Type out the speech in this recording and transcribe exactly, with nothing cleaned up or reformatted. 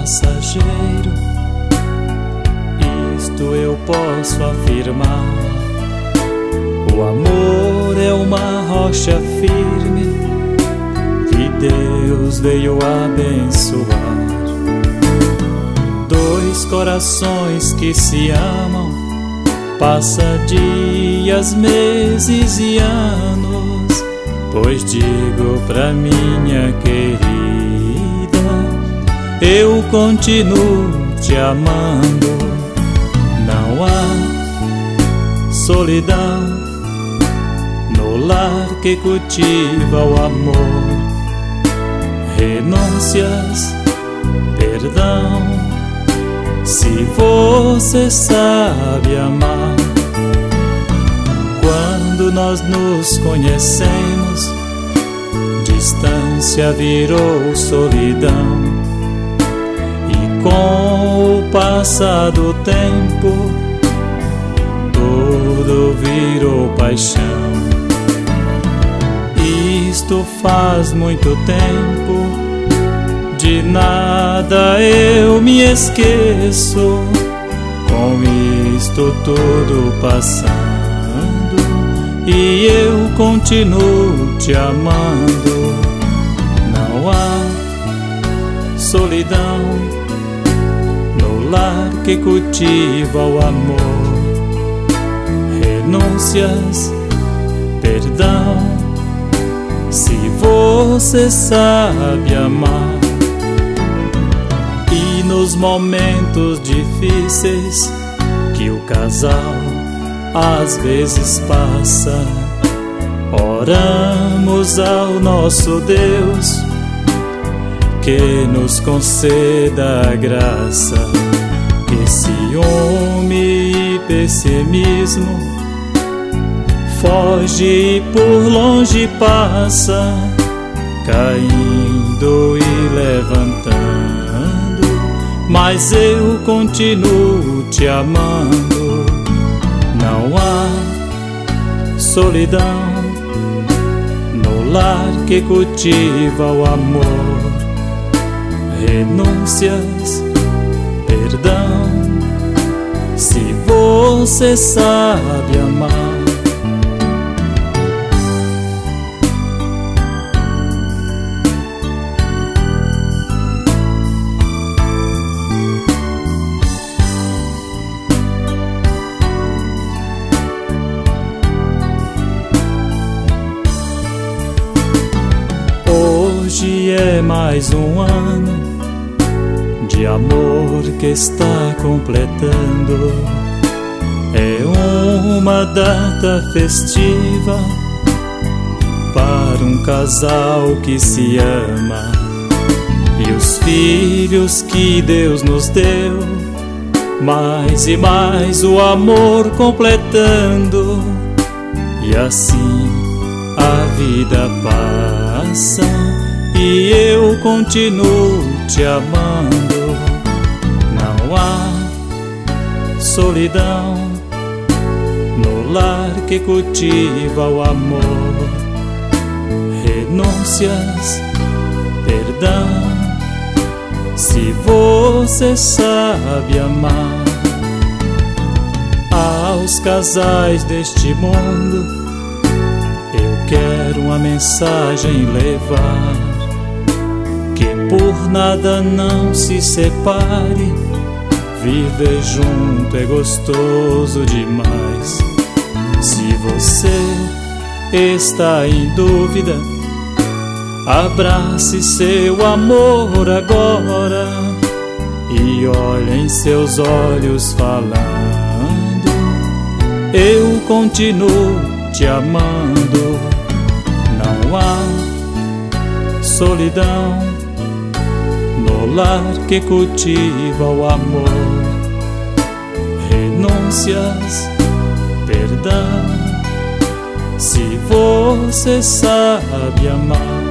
passageiro, isto eu posso afirmar. O amor é uma rocha firme que Deus veio abençoar. Dois corações que se amam, passa dias, meses e anos, pois digo pra minha querida, eu continuo te amando. Não há solidão no lar que cultiva o amor, renúncias, perdão, se você sabe amar. Quando nós nos conhecemos, distância virou solidão, e com o passar do tempo, tudo virou paixão. Isto faz muito tempo, de nada eu me esqueço, com isto tudo passando, e eu continuo te amando. Não há solidão no lar que cultiva o amor, renúncias, perdão, se você sabe amar. E nos momentos difíceis que o casal às vezes passa, oramos ao nosso Deus que nos conceda a graça, que ciúme e pessimismo foge e por longe passa, caindo e levantando, mas eu continuo te amando. Não há solidão no lar que cultiva o amor, renúncias, perdão, se você sabe amar. Hoje é mais um ano de amor que está completando, é uma data festiva para um casal que se ama, e os filhos que Deus nos deu, mais e mais o amor completando, e assim a vida passa, e eu continuo te amando. Não há solidão no lar que cultiva o amor, renúncias, perdão, se você sabe amar. Aos casais deste mundo eu quero uma mensagem levar, que por nada não se separe, viver junto é gostoso demais. Se você está em dúvida, abrace seu amor agora e olhe em seus olhos falando, eu continuo te amando. Não há solidão no lar que cultiva o amor, renúncias, perdão, se você sabe amar.